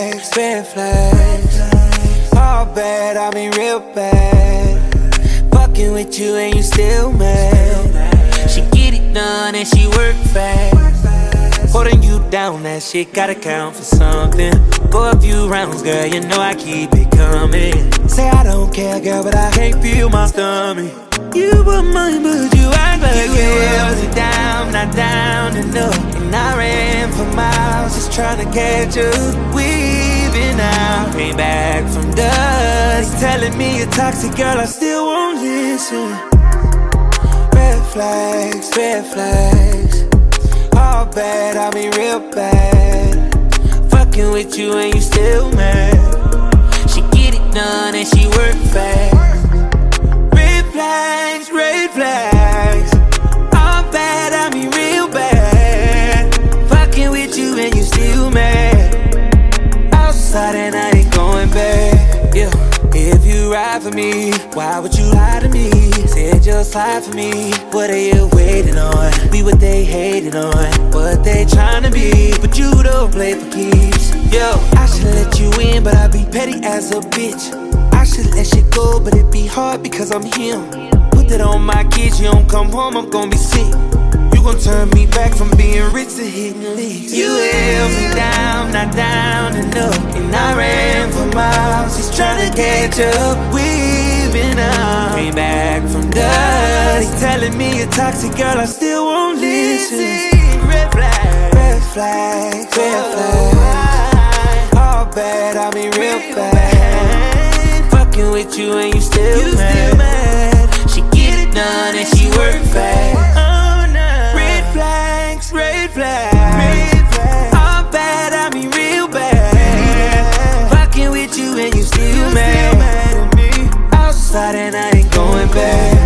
flags, red flags. All bad, I mean real bad. Fucking with you and you still mad. She get it done and she work fast. Holding you down, that shit gotta count for something. Go a few rounds, girl, you know I keep it coming. Say I don't care, girl, but I can't feel my stomach. You were mine, but you act like you held it down, not down enough. And I ran for miles, just trying to catch up. Weaving out, came back from dust. Telling me you're toxic, girl, I still won't listen. Red flags, red flags. All bad, I mean real bad. Fucking with you and you still mad. She get it done and she work fast. Red flags, red flags. All bad, I mean real bad. Fucking with you and you still mad. Outside and I ain't going back. Yeah. If you ride for me, why would you lie to me? Said you'll slide for me. What are you waiting on? Be what they hating on, what they trying to be. But you don't play for keeps. Yo, I should let you in, but I be petty as a bitch. I should let shit go, but it be hard because I'm him. Put that on my kids, you don't come home, I'm gonna be sick. You gon' turn me back from being rich to hitting licks. You held me down, not down enough. And I ran for miles, just trying to catch up. Weaving out, came back from dust. Telling me you're toxic, girl, I still won't listen. Red flag, red flag, red flag. All bad, I mean real bad. Fucking with you and you still mad. She get it done and she work fast. Red flags, all bad, I mean real bad. Fucking with you and you still mad. Outside and I ain't going back.